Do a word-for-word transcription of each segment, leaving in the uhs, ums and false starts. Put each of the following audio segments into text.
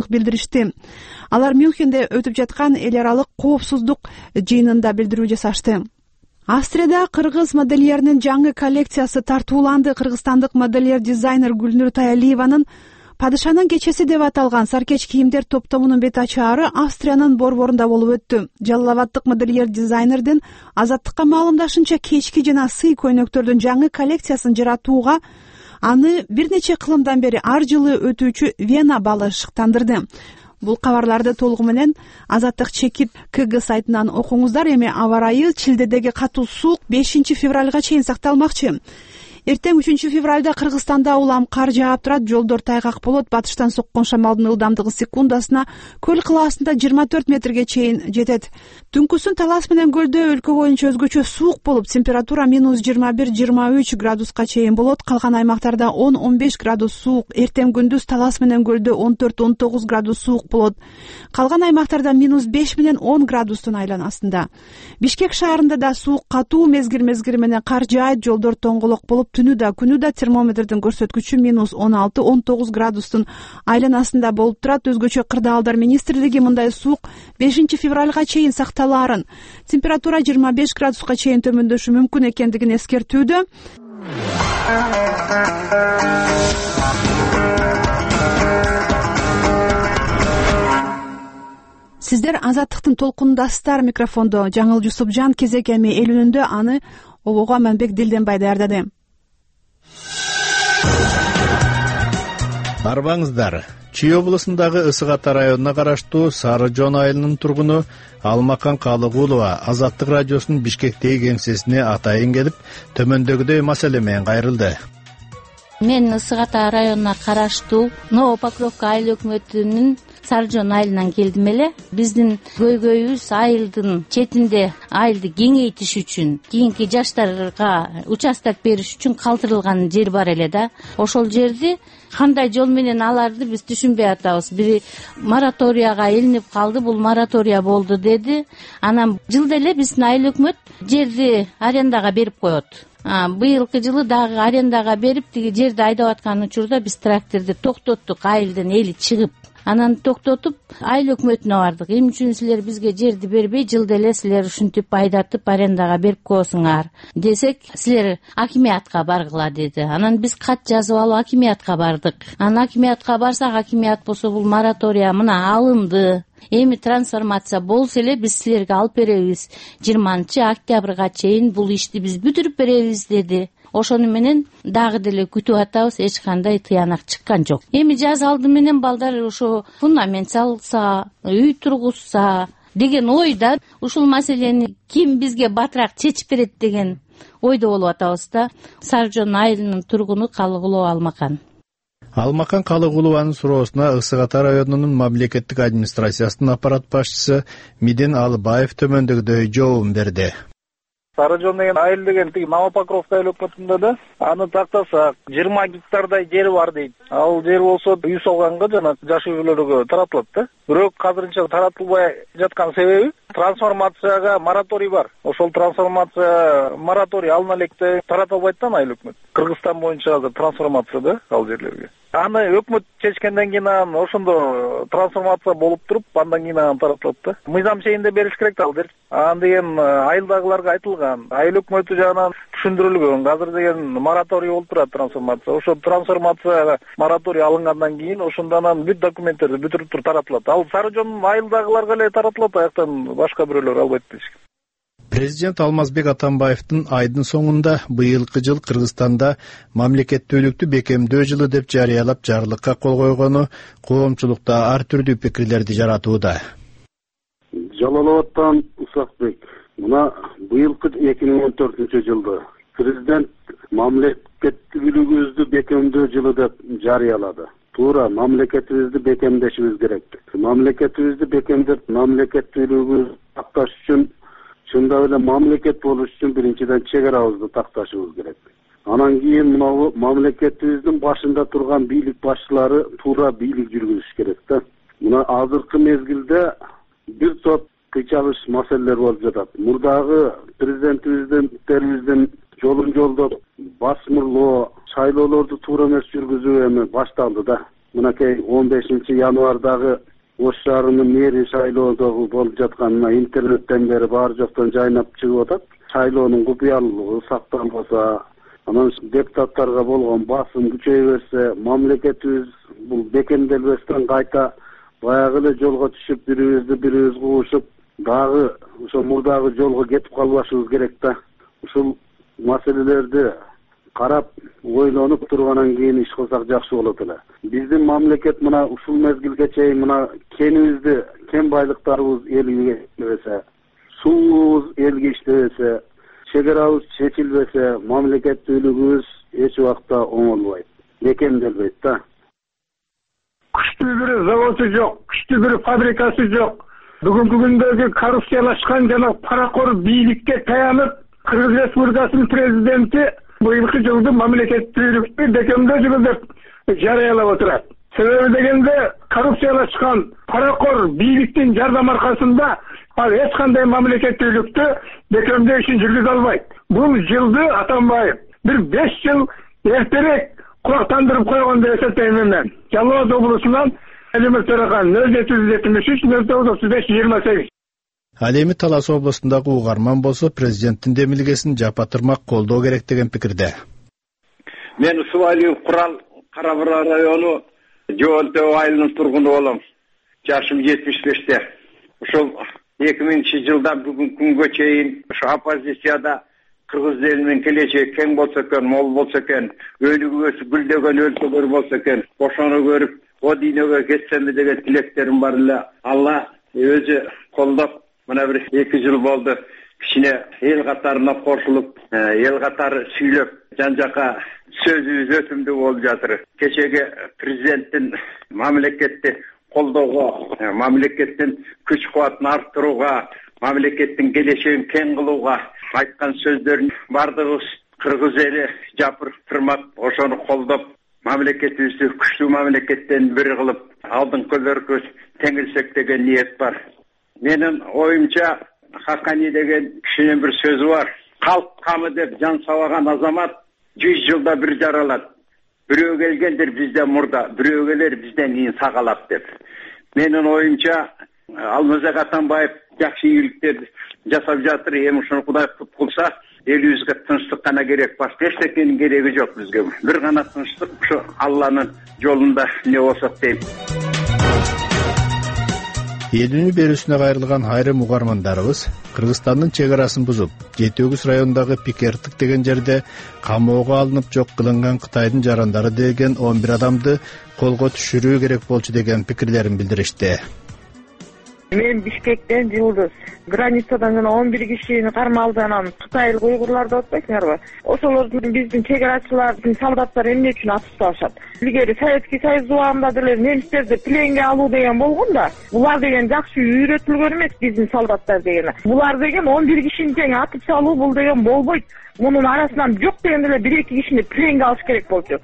даярдык билдиришти. Алар Мюнхенде өтүп жаткан эл аралык коопсуздук жыйынында билдирүү жасашты. Австрияда кыргыз модельеринин жаңы коллекциясы тартууланды. Кыргызстандык модельер дизайнер Гүлнур Таялиеванын Падышанын кечеси деп аталган саркеч кийимдер топтомунун бет ачаары Австриянын борборунда болуп өттү. Жалал Абадтык модельер дизайнердин Азаттыкка маалымдашынча, кечки жана сый көйнөктөрдүн жаңы коллекциясын жаратууга аны бир нече кылымдан бери ар жылы өтүүчү Вена балы шыктандырды. Бул кабарларды толугу менен Азаттык чекит КГ сайтынан окуңуздар. Эми аба ырайы Чилдедеги катуу суук бешинчи февралга чейин сакталмакчы. Эртең үчүнчү февралда Кыргызстанда улам кар жаап турат, жолдор тайгак болот. Батыштан соккон шамалдын ылдамдыгы секундасына көл кылаасында жыйырма төрт метрге чейин жетет. Түнкүсүн Талас менен көлдө өлкө боюнча өзгөчө суук болуп, температура минус жыйырма бир жыйырма үч градуска чейин болот. Калган аймактарда он он беш градус суук. Эртең күндүз Талас менен көлдө он төрт он тогуз градус суук болот. Калган аймактарда минус беш менен он градустун айланасында. Бишкек шаарында да суук катуу мезгил мезгили менен кар жаайт, жолдор тоңголок болуп, түнү да күнү да термометрдин көрсөткүчү минус он алты он тогуз градустун айланасында болуп турат. Өзгөчө Кырдаалдар министрлиги мындай суук бешинчи февралга чейин сакталаарын, температура жыйырма беш градуска чейин төмөндөшү мүмкүн экендигин эскертүүдө. Сиздер Азаттыктын толкундасыздар. Микрофондо Жаңыл Жусупжан. Кезек эми эл үнүндө, аны обого Манбек Дилденбай даярдады. Арбаңыздар. Чүй облусундагы Ысык Ата районуна караштуу Сары Жоон айылынын тургуну Алмакан Калыгулова Азаттык радиосунун Бишкектеги кеңсесине атайын келип, төмөндөгүдөй маселе менен кайрылды. Мен Ысык Ата районуна караштуу Новопокровка айыл өкмөтүнүн Сары Жоон айылынан келдим эле. Биздин көйгөйүбүз айылдын четинде айылды кеңейтиш үчүн, кийинки жаштарга участок бериш үчүн калтырылган жер бар эле да. Ошол жерди кандай жол менен аларды биз түшүнбөй атабыз. Бири мораторияга илинип калды, бул моратория болду деди. Анан жылда эле биздин айыл өкмөт жерди арендага берип коет. Быйылкы жылы дагы арендага берип, тиги жерди айдап аткан учурда биз тракторду токтоттук, айылдын эли чыгып. Анан токтотуп айыл өкмөтүнө бардык. Эмне үчүн силер бизге жерди бербей, жылда эле силер ушинтип айдатып арендага берип коесуңар десек, силер акимиятка баргыла деди. Анан биз кат жазып алып акимиятка бардык. Анан акимиятка барсак, акимият болсо бул моратория мына алынды, эми трансформация болсо эле биз силерге алып беребиз, жыйырманчы октябрга чейин бул ишти биз бүтүрүп беребиз деди. Ошону менен дагы деле күтүп атабыз, эч кандай тыянак чыккан жок. Эми жаз алды менен балдар ошо фундамент салса, үй тургузса деген ойда, ушул маселени ким бизге батыраак чечип берет деген ойдо болуп атабыз да. Сары Жоон айылынын тургуну Калыгулова Алмакан. Алмакан Калыгулованын суроосуна Ысык Ата районунун мамлекеттик администрациясынын аппарат башчысы Миден Алыбаев төмөндөгүдөй жообун берди. Сары Жоон деген айыл деген тиги Новопокровка айыл өкмөтүндө да, аны тактасак жыйырма гектардай жери бар дейт. Ал жер болсо үй салганга жана жаш үйлөргө таратылат да. Бирок азырынча таратылбай жаткан себеби трансформацияга мораторий бар. Ошол трансформация мораторий алына электе тарата албайт да айыл өкмөт. Кыргызстан боюнча азыр трансформация да ал жерлерге. Аны өкмөт чечкенден кийин анан ошондо трансформация болуп туруп, андан кийин анан таратылат да. Мыйзам чегинде бериш керек да ал жер. Анан деген айылдагыларга айтылган, айыл өкмөтү жагынан түшүндүрүлгөн. Азыр деген мораторий болуп турат трансформация. Ошо трансформацияга мораторий алынгандан кийин ошондон анан бүт документтерди бүтүрүп туруп таратылат. Ал Сары Жоон айылдагыларга эле таратылат, аяктан башка бирөөлөр албайт дешкен. Президент Алмазбек Атамбаевдин айдын соңунда быйылкы жыл Кыргызстанда мамлекеттүүлүктү бекемдөө жылы деп жарыялап жарлыкка кол койгону коомчулукта ар түрдүү пикирлерди жаратууда. Жалал Абадтан Усакбек. Мына быйылкы эки миң он төртүнчү жылды президент мамлекеттүүлүгүбүздү бекемдөө жылы деп жарыялады. Туура, мамлекетибизди бекемдешибиз керек. Мамлекетибизди бекемдеп, мамлекеттүүлүгүбүздү такташ үчүн, чындап эле мамлекет болуш үчүн биринчиден чек арабызды такташыбыз керек. Анан кийин мына мамлекетибиздин башында турган бийлик башчылары туура бийлик жүргүзүш керек да. Мына азыркы мезгилде бир топ кыйчалыш маселелер болуп жатат. Мурдагы президентибиздин терибиздин жолун жолдоп, басмырлоо, шайлоолорду туура эмес жүргүзүү эми башталды да. мынакей он бешинчи январдагы Ош шаарынын мэри шайлоодогу болуп жатканына интернеттен бери баары жоктон жайнап чыгып атат. Шайлоонун купуялуулугу сакталбаса, анан депутаттарга болгон басым күчөй берсе, мамлекетибиз бул бекемделбестен кайта баягы эле жолго түшүп, бирибизди бирибиз куушуп, дагы ошо мурдагы жолго кетип калбашыбыз керек да. Ушул маселелерди карап, ойлонуп тургандан кийин иш кылсак жакшы болот эле. Биздин мамлекет мына ушул мезгилге чейин мына кенибизди, кен байлыктарыбыз элге иштебесе, суубуз элге иштебесе, чегарабыз чечилбесе, мамлекеттүүлүгүбүз эч убакта оңолбойт, бекемделбейт да. Күчтүү бир заводу жок, күчтүү бир фабрикасы жок. Бүгүнкү күндөгү коррупциялашкан жана паракор бийликке таянып, Кыргыз Республикасынын президенти быйылкы жылды мамлекеттүүлүктү бекемдөө жылы деп жарыялап отурат. Себеби дегенде коррупциялашкан паракор бийликтин жардам аркасында ал эч кандай мамлекеттүүлүктү бекемдөө ишин жүргүзө албайт. Бул жылды Атамбаев бир беш жыл эртерээк корктандырып койгон деп эсептейм мен. Жалал Абад облусунан Элимер Төрахан нөл жети жүз жетимиш үч нөл тогуз отуз беш жыйырма сегиз. Ал эми Талас областындагы угарман болсо, президенттин демилгесин жапатырмак колдоо керек деген пикирде. Мен Усубалиев Курал Кара-Бура району Жоолтөө айылынын тургуну болом. Жашым жетимиш беште. Ошол эки миңинчи жылдан бүгүнкү күнгө чейин ошо оппозицияда Кыргыз элинин келечеги кең болсо экен, мол болсо экен, өлүгүбөсү гүлдөгөн өлкөлөр болсо экен, ошону көрүп, о дүйнөгө кетсемби деген тилектерим бар эле. Алла өзү колдоп, мына бир эки жыл болду. Кичине эл катарына кошулуп, эл катары сүйлөп, жан-жакка сөзүбүз өтүмдүү болуп жатыр. Кечеги президенттин мамлекетти колдоого, мамлекеттин күч-кубатын арттырууга, мамлекеттин келечегин кең кылууга айткан сөздөрүн бардыгыбыз Кыргыз эли жапыртырмак, ошону колдоп, мамлекетибизди күчтүү мамлекеттен бири кылып, алдыңкыларга теңилсек деген ниет бар. Менин оюмча Хакани деген кишинин бир сөзү бар. Калк камы деп жан сабаган азамат жүз жылда бир жаралат. Бирөө келгендер бизден мурда, бирөө келер бизден кийин сагалап деп. Менин оюмча Алмазбек Атамбаев жакшы ийгиликтерди жасап жатыр. Эми ушуну Кудай кут кылса, элибизге тынчтык гана керек, башка эчтекенин кереги жок бизге. Бир гана тынчтык ушу Алланын жолунда не болсок дейм. Элүүнү берүүсүнө кайрылган айрым угармандарыбыз Кыргызстандын чек арасын бузуп, Жети Өгүз районундагы Пикертик деген жерде камоого алынып жок кылынган Кытайдын жарандары деген он бир адамды колго түшүрүү керек болчу деген пикирлерин билдиришти. Мен Бишкектен Жылдыз. Границадан жана он бир кишини кармалды, анан кытайлык уйгурларды отпойсуңарбы? Ошолорду биздин чек арачылардын солдаттар эмне үчүн атып ташат? Илгери Советский Союз убагында деле немистерди пленге алуу деген болгон да. Булар деген жакшы үйрөтүлгөн эмес биздин солдаттар деген. Булар деген он бир кишини тең атып салуу бул деген болбойт. Мунун арасынан жок дегенде эле бир эки кишини пленге алыш керек болчу.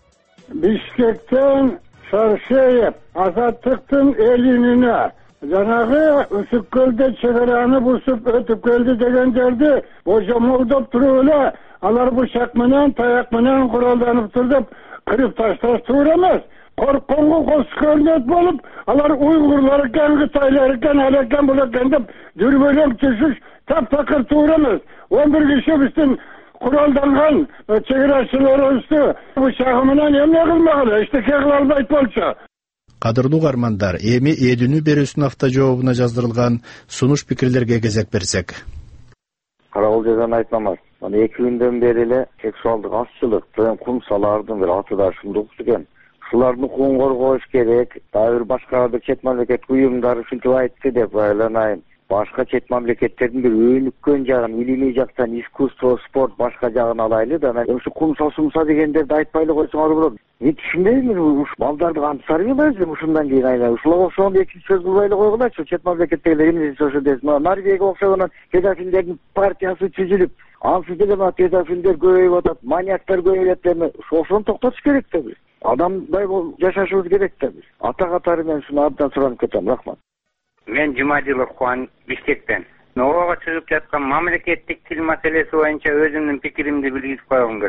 Бишкектен Шаршеев Азаттыктын элинине жанагы Үсүккөлдө чек араны бусуп өтүп келди деген жерди божомолдоп туруп эле алар бушак менен, таяк менен куралданып туруп кырып ташташ туура эмес. Коркконго коскөрнөт болуп, алар уйгурлар экен, кытайлар экен, ал экен, бул экен деп дүрбөлөк түшүш таптакыр туура эмес. он бир киши биздин куралданган чек арачыларыбызды бушагы менен эмне кылмагыла, эчтеке кыла албайт болчу. Кадырлуу угармандар, эми элүүнү берүүсүнүн автожообуна жаздырылган сунуш пикирлерге кезек берсек. Карабул жазан айтмамаз. Аны эки күндөн бери эле сексуалдык азчылык, кумсалардын бир аты да ушундай экен. Ушулардын укугун коргош керек. Дагы бир башка бир чет мамлекет уюмдары ушинтип айтты деп байланайын. Башка чет мамлекеттердин бир өнүккөн жагын, илимий жактан, искусство, спорт башка жагын алайлы да, ушу кумса-сумса дегендерди айтпай эле койсоңор болот. Мен түшүнбөйм, ушу балдарды кантип сарбыйлайбыз ушундан кийин айна. Ушуга окшогон экинчи сөз кылбай эле койгулачы, чет мамлекеттегилер эмне десе ошо десин. Норвегияга окшогон педофилдердин партиясы түзүлүп, ансы деле педофилдер көбөйүп атат, маньяктар көбөйүп атат. Ошону токтотуш керек да биз. Адамдай жашашыбыз керек да биз. Ата катары мен ушуну абдан суранып кетем. Рахмат. Мен Жумадилов Кубан Бишкектен. Нового чыгып жаткан мамлекеттик тил маселеси боюнча өзүмдүн пикиримди билгизип койгум келет.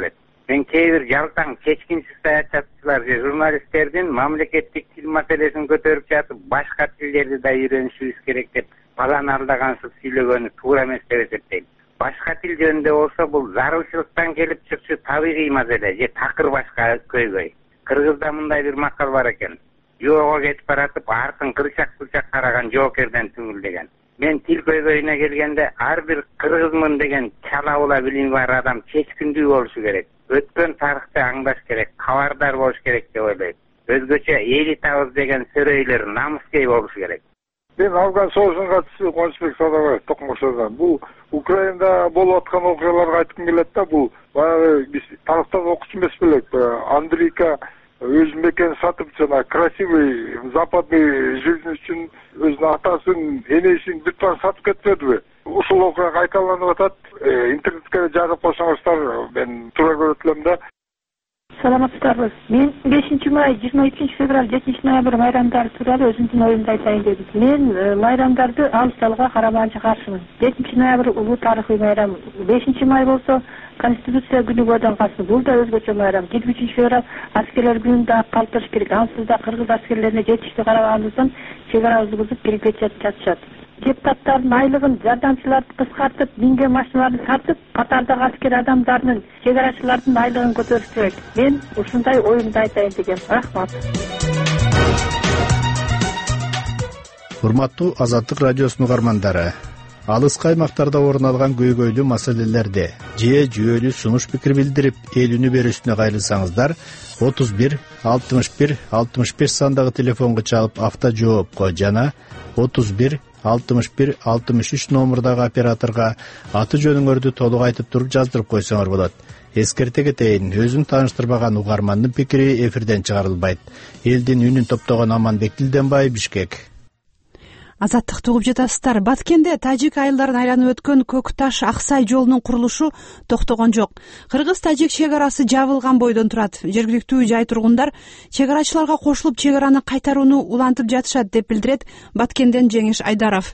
мен кээ бир жалтаң чечкинсиз саякатчылар же журналисттердин мамлекеттик тил маселесин көтөрүп жатып башка тилдерди да үйрөнүшүбүз керек деп баланы алдагансыз сүйлөгөнү туура эмес деп эсептейм. Башка тил жөнүндө болсо бул зарылчылыктан келип чыкчу табигый маселе же такыр башка көйгөй. Кыргызда мындай бир макал бар экен. Жоого кетип баратып артын кырчак-кырчак караган жоокерден түңүл деген. Мен тил көйгөйүнө келгенде ар бир кыргызмын деген чала була билими бар адам чечкиндүү болушу керек. Өткөн тарыхты аңдаш керек, кабардар болуш керек деп ойлойм. Өзгөчө элитабыз деген сөрөйлөр намыскей болушу керек. Мен Афган согушунун катчысы Кубанычбек Садабаев Токмошодон. Бул Украинада болуп аткан окуяларга айткым келет да, бул баягы биз тарыхтан окучу эмес белек. Андрейка өз мекенин сатып, жана красивый западный жизнь үчүн өзүнүн атасын, энесин бүт баарын сатып кетпедиби? Ушул окуя кайталанып атат. Интернетке жазып койсоңуздар, мен туура көрөт элем да. Саламатсыздарбы? Мен бешинчи май, жыйырма экинчи февраль, жетинчи ноябрь майрамдары тууралуу өзүмдүн оюмду айтайын дедим. Мен майрамдарды алып салууга караманча каршымын. жетинчи ноябрь улуу тарыхый майрам. бешинчи май болсо Конституция күнү кодолгонсу. Бул да өзгөчө майрам. жыйырма үчүнчү февраль аскерлер күнүн да калтырыш керек. Ансыз да кыргыз аскерлерине жетиштүү карабагандыктан чек арабызды бузуп кирип жатышат. Депутаттардын айлыгын, жардамчыларды кыскартып, минген машиналарды сатып, катардагы аскер адамдардын, чек арачылардын айлыгын көтөрүш керек. Мен ушундай оюмду айтайын дегем. Рахмат. Урматтуу Азаттык радиосунун угармандары, алыскы аймактарда орун алган көйгөйлүү маселелерде же жүйөлүү сунуш пикир билдирип, эл үнү берүүсүнө кайрылсаңыздар, отуз бир алтымыш бир алтымыш беш сандагы телефонго чалып автожоопко жана отуз бир алтымыш бир алтымыш үч номурдагы операторго аты жөнүңөрдү толук айтып туруп жаздырып койсоңор болот. Эскерте кетейин, өзүн тааныштырбаган угармандын пикири эфирден чыгарылбайт. Элдин үнүн топтогон Аманбек Тилденбай, Бишкек. Азаттыкты угуп жатасыздар. Баткенде тажик айылдарын айланып өткөн Көк Таш Аксай жолунун курулушу токтогон жок. Кыргыз-тажик чек арасы жабылган бойдон турат. Жергиликтүү жай тургундар чек арачыларга кошулуп чек араны кайтарууну улантып жатышат деп билдирет Баткенден Жеңиш Айдаров.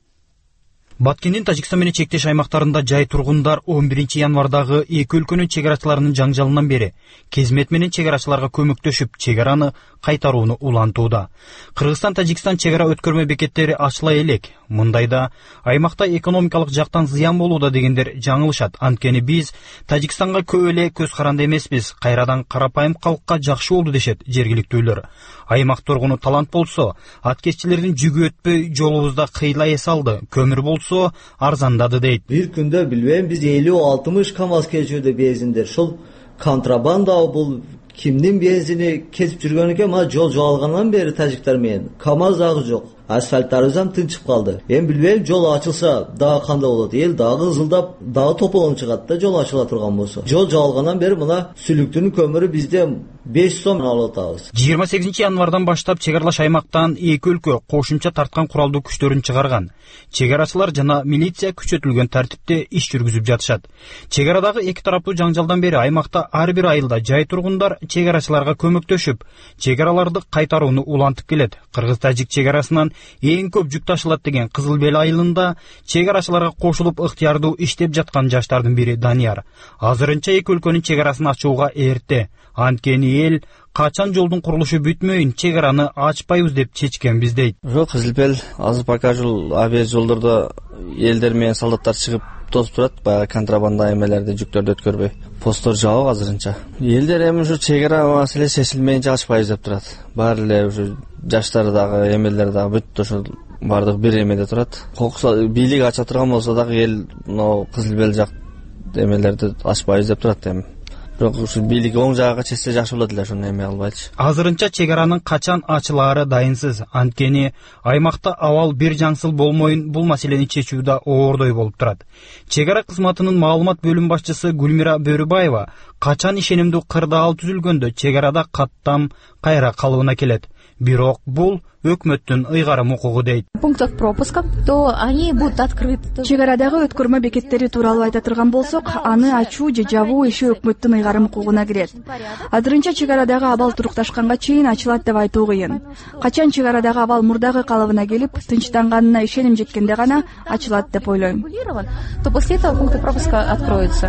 Баткендин Тажикстан менен чектеш аймактарында жай тургундар он биринчи январдагы эки өлкөнүн чек арачыларынын жаңжалынан бери кезмет менен чек арачыларга көмөктөшүп чек араны кайтарууну улантууда. Кыргызстан-Тажикстан чек ара өткөрмө бекеттери ачыла элек. Мындайда аймакта экономикалык жактан зыян болууда дегендер жаңылышат. Анткени биз Тажикстанга көп эле көз каранды эмеспиз. Кайрадан карапайым калкка жакшы болду дешет жергиликтүүлөр. Аймак тургуну талант болсо, аткезчилердин жүгү өтпөй жолубузда кыйла эс алды. Көмүр болсо арзандады дейт. Бир күндө билбейм биз элүү алтымыш КамАЗ кечүүдө бензиндер. Шул контрабанда бул кимдин бензини кетип жүргөн экен, ма жол жабылгандан бери тажиктар менен КамАЗ дагы жок. Асфальттарыбыз ham тынчып калды. Эми билбейм, жол ачылса дагы кандай болот. Эл дагы ызылдап, дагы тополонуп чыгат да, жол ачыла турган болсо. Жол жабылгандан бери мына сүлүктүн көмүрү бизде беш сом алып атабыз. жыйырма сегизинчи январдан баштап чек аралаш аймактан эки өлкө кошумча тарткан куралдуу күчтөрүн чыгарган. Чек арачылар жана милиция күчөтүлгөн тартипте иш жүргүзүп жатышат. Чек арадагы эки тараптуу жаңжалдан бери аймакта ар бир айылда жай тургундар чек арачыларга көмөктөшүп, чек араларды кайтарууну улантып келет. Кыргыз-тажик чек арасынан эң көп жүк ташылат деген Кызыл Бел айылында чек арачыларга кошулуп ыктыярдуу иштеп жаткан жаштардын бири Данияр. Азырынча эки өлкөнүн чек арасын ачууга эрте. Анткени эл качан жолдун курулушу бүтмөйүн чек араны ачпайбыз деп чечкенбиз дейт. Жок, Кызыл Бел азыр пока жол абез жолдордо элдер менен солдаттар чыгып тосуп турат, баягы контрабанда эмелерди, жүктөрдү өткөрбөй. Посттор жабык азырынча. Элдер эми ушу чек ара маселеси чечилмейинче ачпайбыз деп турат. Баары эле ушу жаштар дагы, эмелер дагы бүт ошол бардык бир эмеде турат. Кокса бийлик ача турган болсо дагы эл мына Кызыл Бел жак эмелерди ачпайбыз деп турат эми. Бирок ушу бийлик оң жагга чечсе жакшы болот эле, ошону эме албайчы. Азырынча чек аранын качан ачылаары дайынсыз. Анткени аймакта абал бир жаңсыл болмоюн бул маселени чечүүдө оордой болуп турат. Чек ара кызматынын маалымат бөлүм башчысы Гүлмира Бөрүбаева качан ишенимдүү кырдаал түзүлгөндө чек арада каттам кайра калыбына келет. Бирок бул өкмөттүн ыйгарым укугу дейт. Пунктов пропуска, то они будут открыты. Чек арадагы өткөрмө бекеттери тууралуу айта турган болсок, аны ачуу же жабуу иши өкмөттүн ыйгарым укугуна кирет. Азырынча чек арадагы абал турукташканга чейин ачылат деп айтуу кыйын. Качан чек арадагы абал мурдагы калыбына келип, тынчтанганына ишеним жеткенде гана ачылат деп ойлойм. То после этого пункты пропуска откроются.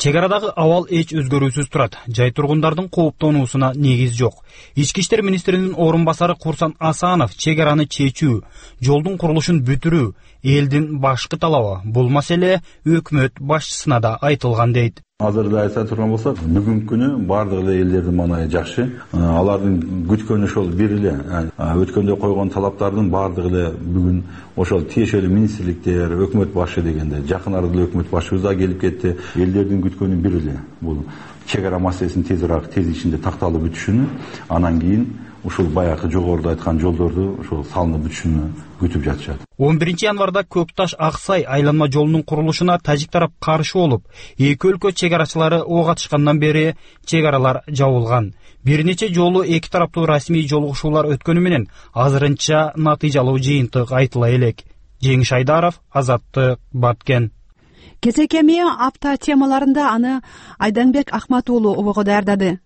чек арадагы абал эч өзгөрүүсүз турат. Жай тургундардын кооптонуусуна негиз жок. Ички иштер министринин орун басары Курсан Асанов чек араны чечүү, жолдун курулушун бүтүрүү элдин башкы талабы. Бул маселе өкмөт башчысына да айтылган дейт. Азырда айта турган болсок, бүгүнкү күнү бардык эле элдердин маанайы жакшы. Алардын күткөнү ошол бир эле. Өткөндө койгон талаптардын бардыгы эле бүгүн ошол тиешелүү министрликтер, өкмөт башы дегенде, жакын арада эле өкмөт башыбыз да келип кетти. Элдердин күткөнү бир эле. Бул чек ара маселесин тезирээк тез ичинде такталып бүтүшүнү, анан кийин ушул баягы жогоруда айткан жолдорду ошол салынып бүтүшүнү күтүп жатышат. он биринчи январда Көкташ Аксай айланма жолунун курулушуна тажик тарап каршы болуп, эки өлкө чек арачылары ок атышкандан бери чек аралар жабылган. Бир нече жолу эки тараптуу расмий жолугушуулар өткөнү менен азырынча натыйжалуу жыйынтык айтыла элек. Жеңиш Айдаров, Азаттык, Баткен. Кезекеми апта темаларында аны Айданбек Ахмат уулу обого даярдады.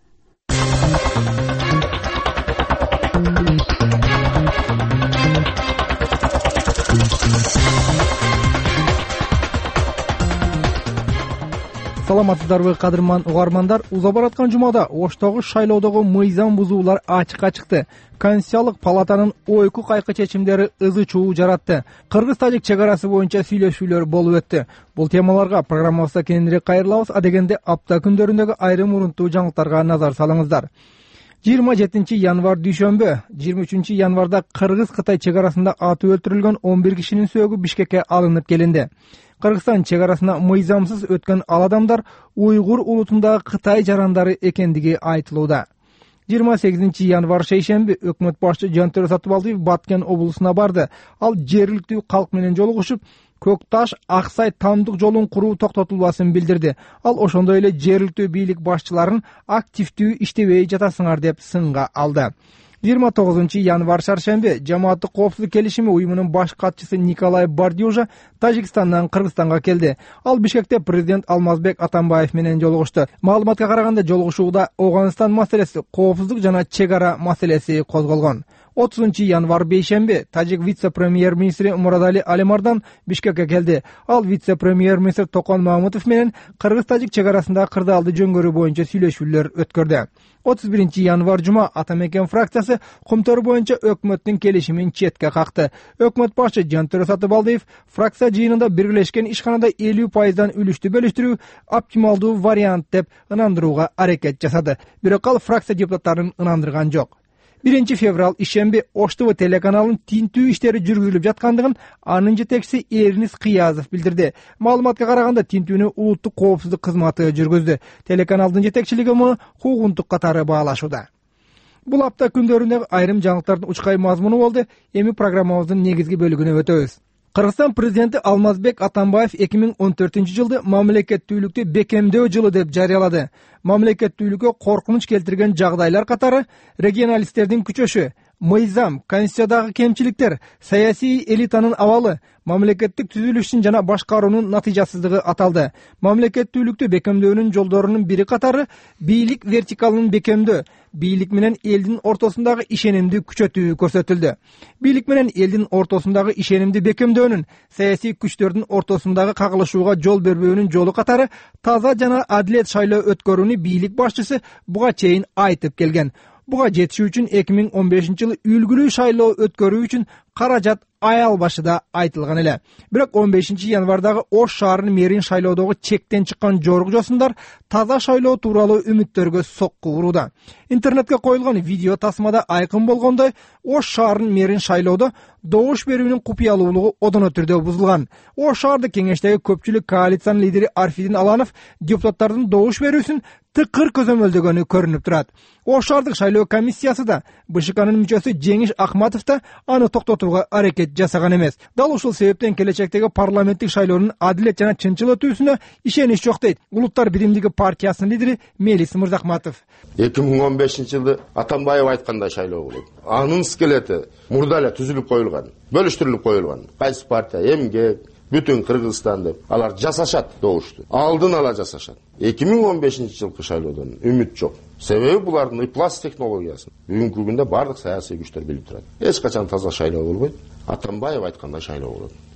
Саламатсыздарбы кадырман угармандар, уза бараткан жумада Оштогу шайлоодогу мыйзам бузуулар ачыкка чыкты. Конституциялык палатанын ойку кайкы чечимдери ызы чуу жаратты. Кыргыз-тажик чек арасы боюнча сүйлөшүүлөр болуп өттү. Бул темаларга программабызда кененирээк кайрылабыз. Адегенде апта күндөрүндөгү айрым урунттуу жаңылыктарга назар салыңыздар. жыйырма жетинчи январ дүйшөмбү, жыйырма үчүнчү январда Кыргыз-Кытай чек арасында атып өлтүрүлгөн он бир кишинин сөөгү Бишкекке алынып келинди. Кыргызстан чек арасына мыйзамсыз өткөн ал адамдар уйгур улутундагы Кытай жарандары экендиги айтылууда. жыйырма сегизинчи январ шейшемби өкмөт башчы Жантөрө Сатыбалдиев Баткен облусуна барды. Ал жергиликтүү калк менен жолугушуп, Көкташ Аксай тамдык жолун куруу токтотулбасын билдирди. Ал ошондой эле жергиликтүү бийлик башчыларын активдүү иштебей жатасыңар деп сынга алды. жыйырма тогузунчу январ шаршемби жамааттык коопсуздук келишими уюмунун баш катчысы Николай Бардиужа Тажикстандан Кыргызстанга келди. Ал Бишкекте президент Алмазбек Атамбаев менен жолугушту. Маалыматка караганда жолугушууда Оганстан маселеси, коопсуздук жана чек ара маселеси козголгон. отузунчу январ бейшемби тажик вице-премьер-министри Мурадали Алимардан Бишкекке келди. Ал вице-премьер-министр Токон Мамытов менен Кыргыз-тажик чек арасында кырдаалды жөнгөрүү боюнча сүйлөшүүлөр өткөрдү. отуз биринчи январ жума Атамекен фракциясы кумтөр боюнча өкмөттүн келишимин четке какты. Өкмөт башчы Жантөрө Сатыбалдиев фракция жыйынында биргелешкен ишканада элүү пайыздан үлүштү бөлүштүрүү оптималдуу вариант деп ынандырууга аракет жасады. Бирок ал фракция депутаттарын ынандырган жок. биринчи февраль ишемби Ош ТВ телеканалынын тинтүү иштери жүргүзүлүп жаткандыгын анын жетекчиси Эрнис Кыязов билдирди. Маалыматка караганда тинтүүнү улуттук коопсуздук кызматы жүргүздү. Телеканалдын жетекчилиги муну куугунтук катары баалашууда. Бул апта күндөрүндөгү айрым жаңылыктардын учкай мазмуну болду. Эми программабыздын негизги бөлүгүнө өтөбүз. Кыргызстан президенти Алмазбек Атамбаев эки миң он төртүнчү жылды мамлекеттүүлүктү бекемдөө жылы деп жарыялады. Мамлекеттүүлүккө коркунуч келтирген жагдайлар катары регионалисттердин күчөшү, мыйзам, конституциядагы кемчиликтер, саясий элитанын абалы, мамлекеттик түзүлүштүн жана башкаруунун натыйжасыздыгы аталды. Мамлекеттүүлүктү бекемдөөнүн жолдорунун бири катары бийлик вертикалын бекемдөө, бийлик менен элдин ортосундагы ишенимди күчөтүү көрсөтүлдү. Бийлик менен элдин ортосундагы ишенимди бекемдөөнүн, саясий күчтөрдүн ортосундагы кагылышууга жол бербөөнүн жолу катары таза жана адилет шайлоо өткөрүүнү бийлик башчысы буга чейин айтып келген. Буга жетишүү үчүн эки миң он бешинчи жылы үлгүлүү шайлоо өткөрүү үчүн каражат аялбашыда айтылган эле. Бирок он бешинчи январдагы Ош шаарынын мэрин шайлоодогу чектен чыккан жорук жосундар таза шайлоо тууралуу үмүттөргө сокку урууда. Интернетке коюлган видео тасмада айкын болгондой, Ош шаарынын мэрин шайлоодо добуш берүүнүн купуялуулугу одоно түрдө бузулган. Ош шаардык кеңештеги көпчүлүк коалициянын лидери Арфидин Аланов депутаттардын добуш берүүсүн тыкыр көзөмөлдөгөнү көрүнүп турат. Ош шаардык шайлоо комиссиясы да БШКнын мүчөсү Жеңиш Ахматов да аны токтотууга аракет жасаган эмес. Дал ушул себептен келечектеги парламенттик шайлоонун адилет жана чынчыл өтүүсүнө ишенич жок дейт Улуттар биримдиги партиясынын лидери Мелис Мырзахматов. эки миң он бешинчи жылы Атамбаев айткандай шайлоо болот. Анын скелети мурда эле түзүлүп коюлган, бөлүштүрүлүп коюлган. Кайсы партия, эмгек, бүтүн Кыргызстан деп алар жасашат добушту. Алдын ала жасашат. эки миң он бешинчи жылкы шайлоодон үмүт жок. Себеби булардын ыплас технологиясын бүгүнкү күндө бардык саясий күчтөр билип турат. Эч качан таза шайлоо болбойт. Атамбаев айткандай шайлоо болот.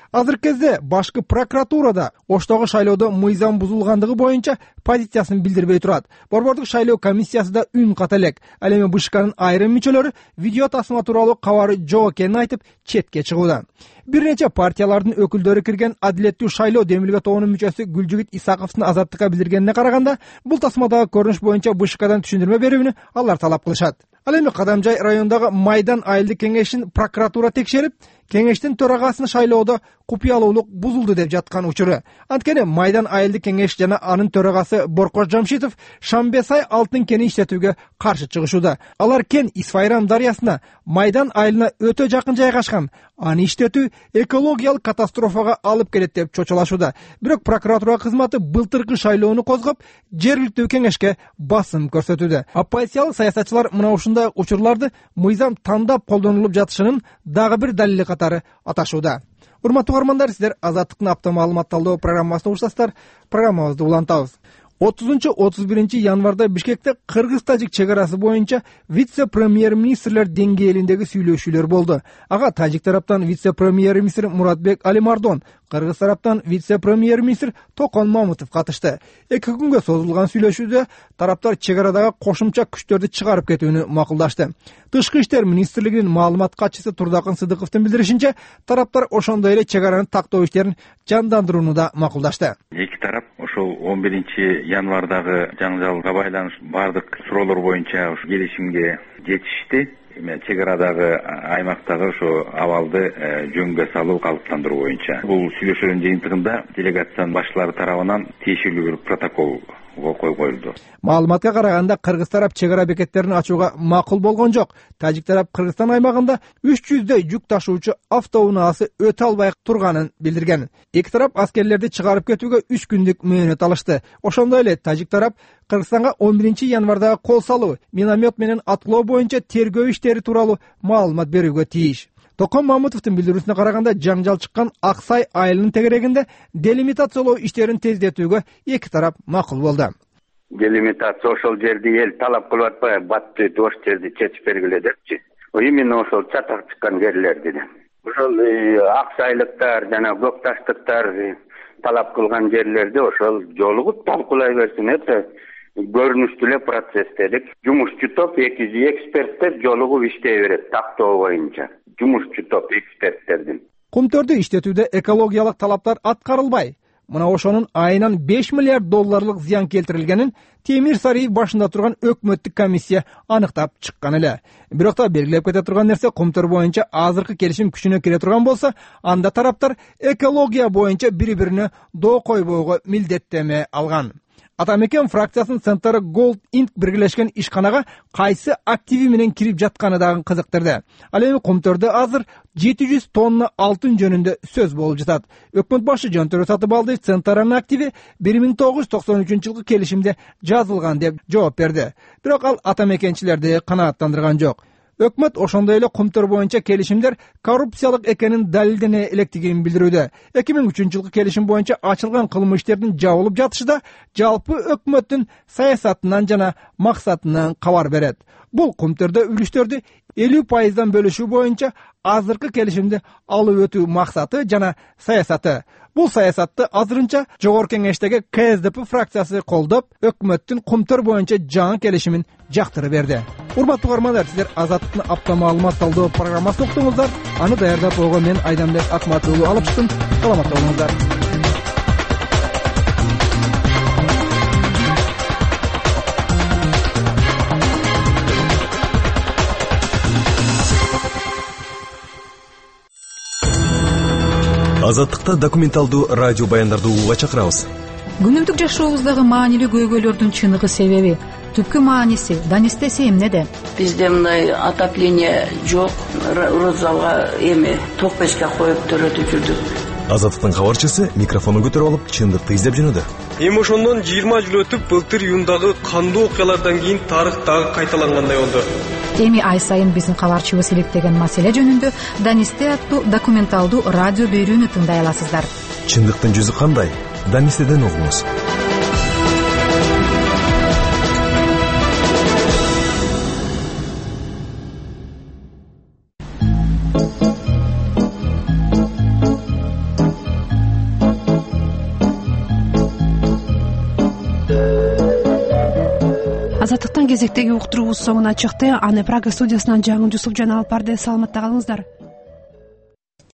Азыркы кезде башкы прокуратурада Оштогу шайлоодо мыйзам бузулгандыгы боюнча позициясын билдирбей турат. Борбордук шайлоо комиссиясы да үн ката элек. Ал эми БШКнын айрым мүчөлөрү видео тасма тууралуу кабары жок экенин айтып четке чыгууда. Бир нече партиялардын өкүлдөрү кирген Адилеттүү шайлоо демилге тобунун мүчөсү Гүлжигит Исаковдун Азаттыкка билдиргенине караганда, бул тасмадагы көрүнүш боюнча БШКдан түшүндүрмө берүүнү алар талап кылышат. Ал эми Кадамжай районундагы Майдан айылдык кеңешин прокуратура текшерип, кеңештин төрагасынын шайлоодо купуялуулук бузулду деп жаткан учуру. Анткени Майдан айылдык кеңеш жана анын төрагасы Боркош Жамшитов Шамбе сай алтын кени иштетүүгө каршы чыгышууда. Алар кен Исфайран дарыясына Майдан айылына өтө жакын жайгашкан. Аны иштетүү экологиялык катастрофага алып келет деп чочулашууда. Бирок прокуратура кызматы былтыркы шайлоону козгоп, жергиликтүү кеңешке басым көрсөтүүдө. Оппозициялык саясатчылар мына ушундай учурларды мыйзам тандап колдонулуп жатышынын дагы бир далили катары аташууда. Урматтуу угармандар, сиздер Азаттыктын апта маалымат талдоо программасына угушасыздар. Программабызды улантабыз. отузунчу отуз биринчи январда Бишкекте кыргыз-тажик чек арасы боюнча вице-премьер-министрлер деңгээлиндеги сүйлөшүүлөр болду. Ага тажик тараптан вице-премьер-министр Муратбек Алимардон, кыргыз тараптан вице-премьер-министр Токон Мамутов катышты. Эки күнгө созулган сүйлөшүүдө тараптар чек арадагы кошумча күчтөрдү чыгарып кетүүнү макулдашты. Тышкы иштер министрлигинин маалымат катчысы Турдакын Сыдыковдун билдиришинче, тараптар ошондой эле чек араны тактоо иштерин жандандырууну да макулдашты. Эки тарап ошол он биринчи январдагы жаңжалга байланыш бардык суроолор боюнча келишимге жетишти. Чек арадагы аймактагы ошо абалды жөнгө салуу, калыптандыруу боюнча. Бул сүйлөшүүлөрдүн жыйынтыгында делегациянын башчылары тарабынан тиешелүү бир протокол коюлду. Маалыматка караганда кыргыз тарап чек ара бекеттерин ачууга макул болгон жок. Тажик тарап Кыргызстан аймагында үч жүздөй жүк ташуучу автоунаасы өтө албай турганын билдирген. Эки тарап аскерлерди чыгарып кетүүгө үч күндүк мөөнөт алышты. Ошондой эле тажик тарап Кыргызстанга он биринчи январдагы кол салуу, миномет менен аткылоо боюнча тергөө иштери тууралуу маалымат берүүгө тийиш. Токон Мамутовдун билдирүүсүнө караганда, жаңжал чыккан Аксай айылынын тегерегинде делимитациялоо иштерин тездетүүгө эки тарап макул болду. Делимитация ошол жерди эл талап кылып атпайбы, батты ош жерди чечип бергиле депчи. Именно ошол чатак чыккан жерлерди. Ошол Аксайлыктар жана Көкташтыктар талап кылган жерлерди ошол жолугуп талкуулай берсин эте көрүнүштүү эле процесс дедик. Жумушчу топ эки жүз эксперттер жолугуп иштей берет тактоо боюнча. Жумушчу топ эксперттердин. Кумтөрдү иштетүүдө экологиялык талаптар аткарылбай, мына ошонун айынан беш миллиард долларлык зыян келтирилгенин Темир Сариев башында турган өкмөттүк комиссия аныктап чыккан эле. Бирок та белгилеп кете турган нерсе, кумтөр боюнча азыркы келишим күчүнө кире турган болсо, анда тараптар экология боюнча бири-бирине доо койбоого милдеттеме алган. Атамекен фракциясынын центры Gold Inc биргелешкен ишканага кайсы активи менен кирип жатканы дагы кызыктырды. Ал эми кумтөрдө азыр жети жүз тонна алтын жөнүндө сөз болуп жатат. Өкмөт башы Жонтөрө Сатыбалдиев центрнын активи бир миң тогуз жүз токсон үчүнчү жылкы келишимде жазылган деп жооп берди. Бирок ал атамекенчилерди канааттандырган жок. Өкмөт ошондой эле кумтөр боюнча келишимдер коррупциялык экенин далилдене электигин билдирүүдө. эки миң үчүнчү жылкы келишим боюнча ачылган кылмыш иштердин жабылып жатышы да жалпы өкмөттүн саясатынан жана максатынан кабар берет. Бул кумтөрдө үлүштөрдү элүү пайыздан бөлүшүү боюнча азыркы келишимди алып өтүү максаты жана саясаты. Бул саясатты азырынча жогорку кеңештеги К С Д П фракциясы колдоп, өкмөттүн кумтөр боюнча жаңы келишимин жактырып берди. Урматтуу угармандар, сиздер Азаттыктын апта маалымат талдоо программасын уктуңуздар. Аны даярдап койгон мен Айдамбек Акматов уулу алып чыктым. Саламатта болуңуздар. Азаттыкта документалдуу радио баяндарды угууга чакырабыз. Күнүмдүк жашообуздагы маанилүү көйгөйлөрдүн чыныгы себеби, түпкү мааниси, данистеси эмнеде? Бизде мындай отопление жок, розалга эми ток печке коюп төрөтүп жүрдүк. Азаттыктын кабарчысы микрофонун көтөрүп алып, чындыкты издеп жөнөдү. Эми ошондон жыйырма жыл өтүп, былтыр июндагы кандуу окуялардан кийин тарых дагы кайталангандай болду. Эми ай сайын биздин кабарчыбыз иликтеген маселе жөнүндө Данисте аттуу документалдуу радио берүүнү тыңдай аласыздар. Чындыктын жүзү кандай? Данистеден угуңуз. кезектеги уктуруубуз соңуна чыкты. Аны Прага студиясынан Жаңы Жусуп жана алып барды. Саламатта калыңыздар.